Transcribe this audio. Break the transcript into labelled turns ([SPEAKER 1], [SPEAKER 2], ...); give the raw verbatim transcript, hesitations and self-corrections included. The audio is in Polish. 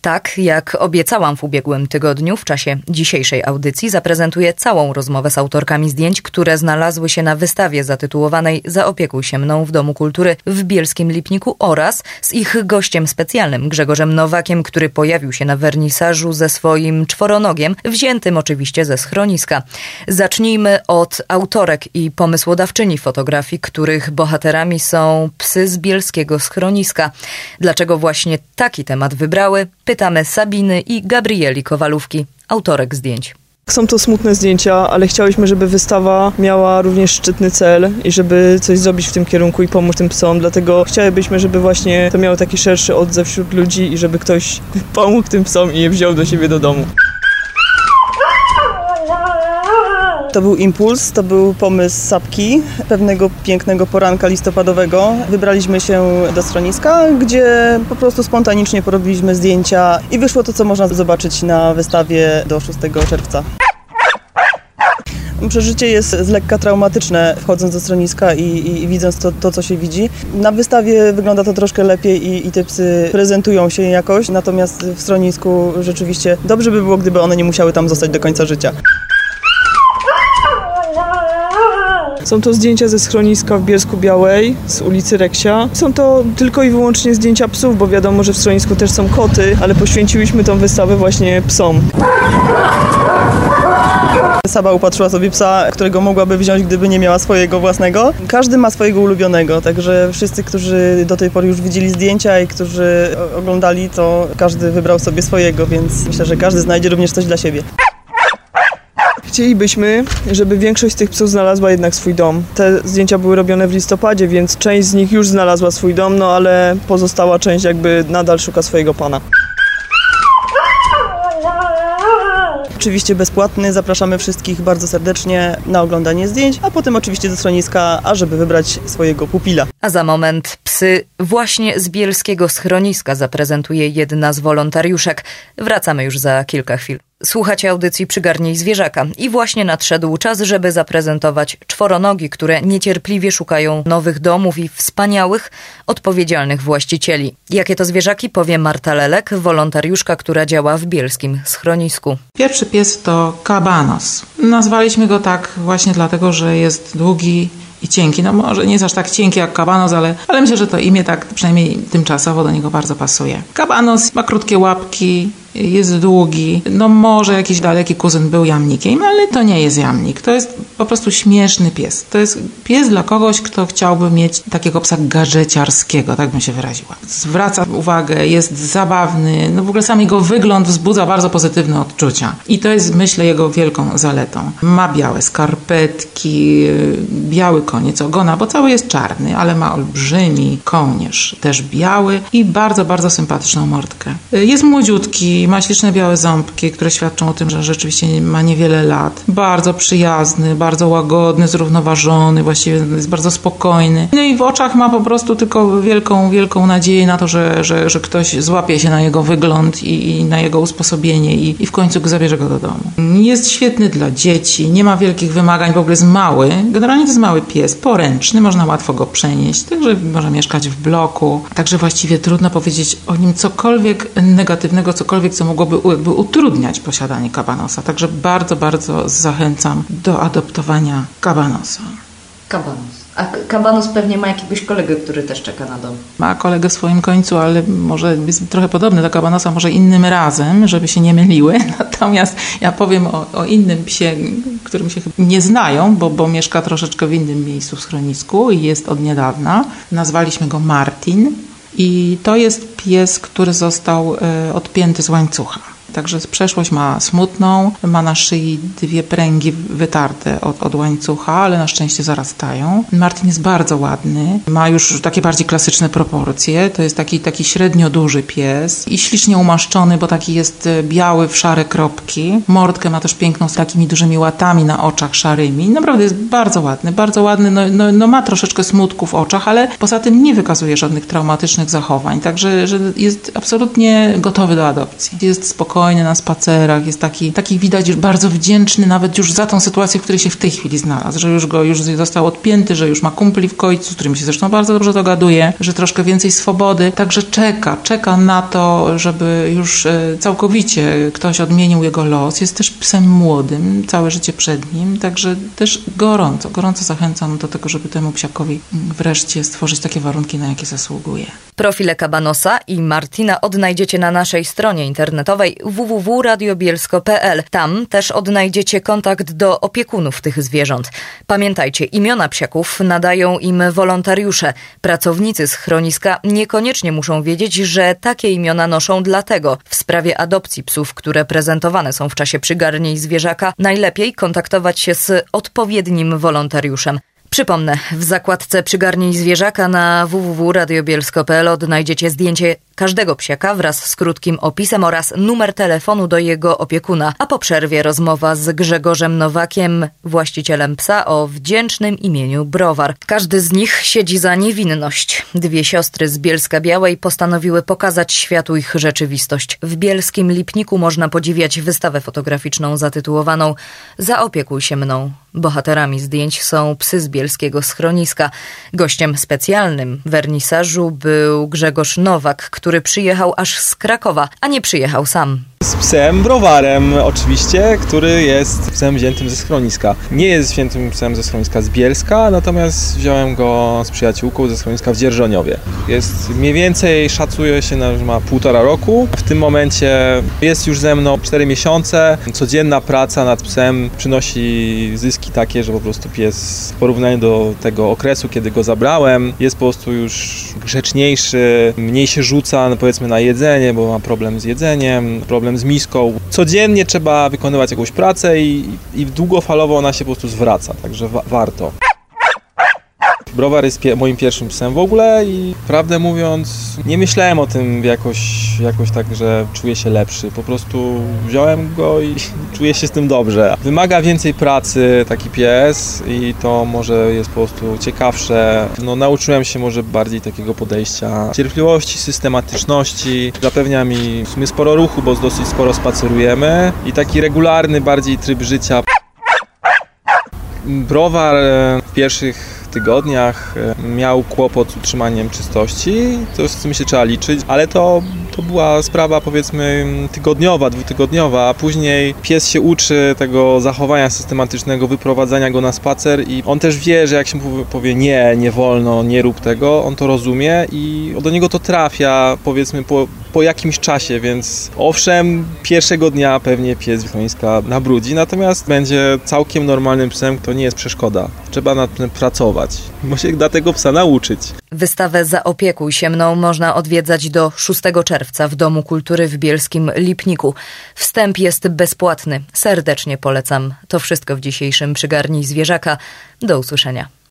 [SPEAKER 1] Tak, jak obiecałam w ubiegłym tygodniu, w czasie dzisiejszej audycji zaprezentuję całą rozmowę z autorkami zdjęć, które znalazły się na wystawie zatytułowanej Zaopiekuj się mną w Domu Kultury w Bielskim Lipniku oraz z ich gościem specjalnym Grzegorzem Nowakiem, który pojawił się na wernisażu ze swoim czworonogiem, wziętym oczywiście ze schroniska. Zacznijmy od autorek i pomysłodawczyni fotografii, których bohaterami są psy z bielskiego schroniska. Dlaczego właśnie taki temat wybrały? Pytamy Sabiny i Gabrieli Kowalówki, autorek zdjęć.
[SPEAKER 2] Są to smutne zdjęcia, ale chciałyśmy, żeby wystawa miała również szczytny cel i żeby coś zrobić w tym kierunku i pomóc tym psom. Dlatego chciałybyśmy, żeby właśnie to miało taki szerszy odzew wśród ludzi i żeby ktoś pomógł tym psom i je wziął do siebie do domu. To był impuls, to był pomysł Sapki. Pewnego pięknego poranka listopadowego wybraliśmy się do schroniska, gdzie po prostu spontanicznie porobiliśmy zdjęcia i wyszło to, co można zobaczyć na wystawie do szóstego czerwca. Przeżycie jest z lekka traumatyczne, wchodząc do schroniska i, i, i widząc to, to, co się widzi. Na wystawie wygląda to troszkę lepiej i, i te psy prezentują się jakoś, natomiast w schronisku rzeczywiście dobrze by było, gdyby one nie musiały tam zostać do końca życia. Są to zdjęcia ze schroniska w Bielsku-Białej, z ulicy Reksia. Są to tylko i wyłącznie zdjęcia psów, bo wiadomo, że w schronisku też są koty, ale poświęciłyśmy tą wystawę właśnie psom. Saba upatrzyła sobie psa, którego mogłaby wziąć, gdyby nie miała swojego własnego. Każdy ma swojego ulubionego, także wszyscy, którzy do tej pory już widzieli zdjęcia i którzy oglądali, to każdy wybrał sobie swojego, więc myślę, że każdy znajdzie również coś dla siebie. Chcielibyśmy, żeby większość z tych psów znalazła jednak swój dom. Te zdjęcia były robione w listopadzie, więc część z nich już znalazła swój dom, no ale pozostała część jakby nadal szuka swojego pana. Oczywiście bezpłatny, zapraszamy wszystkich bardzo serdecznie na oglądanie zdjęć, a potem oczywiście do schroniska, ażeby wybrać swojego pupila.
[SPEAKER 1] A za moment psy właśnie z bielskiego schroniska zaprezentuje jedna z wolontariuszek. Wracamy już za kilka chwil. Słuchacie audycji Przygarnij zwierzaka i właśnie nadszedł czas, żeby zaprezentować czworonogi, które niecierpliwie szukają nowych domów i wspaniałych, odpowiedzialnych właścicieli. Jakie to zwierzaki, powie Marta Lelek, wolontariuszka, która działa w bielskim schronisku.
[SPEAKER 3] Pierwszy pies to Kabanos. Nazwaliśmy go tak właśnie dlatego, że jest długi i cienki. No może nie jest aż tak cienki jak Kabanos, ale, ale myślę, że to imię tak przynajmniej tymczasowo do niego bardzo pasuje. Kabanos ma krótkie łapki, jest długi. No może jakiś daleki kuzyn był jamnikiem, ale to nie jest jamnik. To jest po prostu śmieszny pies. To jest pies dla kogoś, kto chciałby mieć takiego psa gadżeciarskiego, tak bym się wyraziła. Zwraca uwagę, jest zabawny, no w ogóle sam jego wygląd wzbudza bardzo pozytywne odczucia. I to jest, myślę, jego wielką zaletą. Ma białe skarpetki, biały koniec ogona, bo cały jest czarny, ale ma olbrzymi kołnierz, też biały i bardzo, bardzo sympatyczną mordkę. Jest młodziutki, ma śliczne białe ząbki, które świadczą o tym, że rzeczywiście ma niewiele lat. Bardzo przyjazny, bardzo łagodny, zrównoważony, właściwie jest bardzo spokojny. No i w oczach ma po prostu tylko wielką, wielką nadzieję na to, że, że, że ktoś złapie się na jego wygląd i, i na jego usposobienie i, i w końcu zabierze go do domu. Jest świetny dla dzieci, nie ma wielkich wymagań, w ogóle jest mały. Generalnie to jest mały pies, poręczny, można łatwo go przenieść, także może mieszkać w bloku. Także właściwie trudno powiedzieć o nim cokolwiek negatywnego, cokolwiek, co mogłoby jakby utrudniać posiadanie kabanosa. Także bardzo, bardzo zachęcam do adoptowania kabanosa.
[SPEAKER 1] Kabanos. A Kabanos pewnie ma jakiegoś kolegę, który też czeka na dom.
[SPEAKER 3] Ma kolegę w swoim końcu, ale może jest trochę podobny do Kabanosa, może innym razem, żeby się nie myliły. Natomiast ja powiem o, o innym psie, którym się chyba nie znają, bo, bo mieszka troszeczkę w innym miejscu w schronisku i jest od niedawna. Nazwaliśmy go Martin i to jest pies, który został y, odpięty z łańcucha. Także przeszłość ma smutną, ma na szyi dwie pręgi wytarte od, od łańcucha, ale na szczęście zarastają. Martin jest bardzo ładny, ma już takie bardziej klasyczne proporcje, to jest taki, taki średnio duży pies i ślicznie umaszczony, bo taki jest biały w szare kropki. Mordkę ma też piękną z takimi dużymi łatami na oczach szarymi. Naprawdę jest bardzo ładny, bardzo ładny, no, no, no ma troszeczkę smutku w oczach, ale poza tym nie wykazuje żadnych traumatycznych zachowań, także że jest absolutnie gotowy do adopcji. Jest spokojny, spokojny na spacerach, jest taki, taki widać bardzo wdzięczny nawet już za tą sytuację, w której się w tej chwili znalazł, że już go już został odpięty, że już ma kumpli w końcu, z którymi się zresztą bardzo dobrze dogaduje, że troszkę więcej swobody, także czeka, czeka na to, żeby już całkowicie ktoś odmienił jego los. Jest też psem młodym, całe życie przed nim, także też gorąco, gorąco zachęcam do tego, żeby temu psiakowi wreszcie stworzyć takie warunki, na jakie zasługuje.
[SPEAKER 1] Profile Kabanosa i Martina odnajdziecie na naszej stronie internetowej w w w kropka radio bielsko kropka p l. Tam też odnajdziecie kontakt do opiekunów tych zwierząt. Pamiętajcie, imiona psiaków nadają im wolontariusze. Pracownicy schroniska niekoniecznie muszą wiedzieć, że takie imiona noszą dlatego. W sprawie adopcji psów, które prezentowane są w czasie przygarni zwierzaka, najlepiej kontaktować się z odpowiednim wolontariuszem. Przypomnę, w zakładce Przygarnij zwierzaka na w w w kropka radio bielsko kropka p l odnajdziecie zdjęcie każdego psiaka wraz z krótkim opisem oraz numer telefonu do jego opiekuna. A po przerwie rozmowa z Grzegorzem Nowakiem, właścicielem psa o wdzięcznym imieniu Browar. Każdy z nich siedzi za niewinność. Dwie siostry z Bielska Białej postanowiły pokazać światu ich rzeczywistość. W bielskim Lipniku można podziwiać wystawę fotograficzną zatytułowaną Zaopiekuj się mną. Bohaterami zdjęć są psy z bielskiego schroniska. Gościem specjalnym wernisażu był Grzegorz Nowak, który przyjechał aż z Krakowa, a nie przyjechał sam.
[SPEAKER 4] Z psem Browarem oczywiście, który jest psem wziętym ze schroniska. Nie jest wziętym psem ze schroniska z Bielska, natomiast wziąłem go z przyjaciółką ze schroniska w Dzierżoniowie. Jest mniej więcej, szacuje się, że ma półtora roku. W tym momencie jest już ze mną cztery miesiące. Codzienna praca nad psem przynosi zyski takie, że po prostu pies w porównaniu do tego okresu, kiedy go zabrałem, jest po prostu już grzeczniejszy, mniej się rzuca, no powiedzmy, na jedzenie, bo ma problem z jedzeniem, problem z miską. Codziennie trzeba wykonywać jakąś pracę i, i długofalowo ona się po prostu zwraca, także wa- warto. Browar jest pie- moim pierwszym psem w ogóle i prawdę mówiąc nie myślałem o tym jakoś, jakoś tak, że czuję się lepszy. Po prostu wziąłem go i czuję się z tym dobrze. Wymaga więcej pracy taki pies i to może jest po prostu ciekawsze. No, nauczyłem się może bardziej takiego podejścia, cierpliwości, systematyczności. Zapewnia mi w sumie sporo ruchu, bo dosyć sporo spacerujemy i taki regularny bardziej tryb życia. Browar w pierwszych tygodniach miał kłopot z utrzymaniem czystości, to z tym się trzeba liczyć, ale to, to była sprawa powiedzmy tygodniowa, dwutygodniowa, a później pies się uczy tego zachowania systematycznego, wyprowadzania go na spacer i on też wie, że jak się powie nie, nie wolno, nie rób tego, on to rozumie i do niego to trafia powiedzmy po, po jakimś czasie, więc owszem, pierwszego dnia pewnie pies schroniska nabrudzi, natomiast będzie całkiem normalnym psem, to nie jest przeszkoda. Trzeba nad tym pracować. Bo się da tego psa nauczyć.
[SPEAKER 1] Wystawę Zaopiekuj się mną można odwiedzać do szóstego czerwca w Domu Kultury w bielskim Lipniku. Wstęp jest bezpłatny. Serdecznie polecam. To wszystko w dzisiejszym Przygarnij zwierzaka. Do usłyszenia.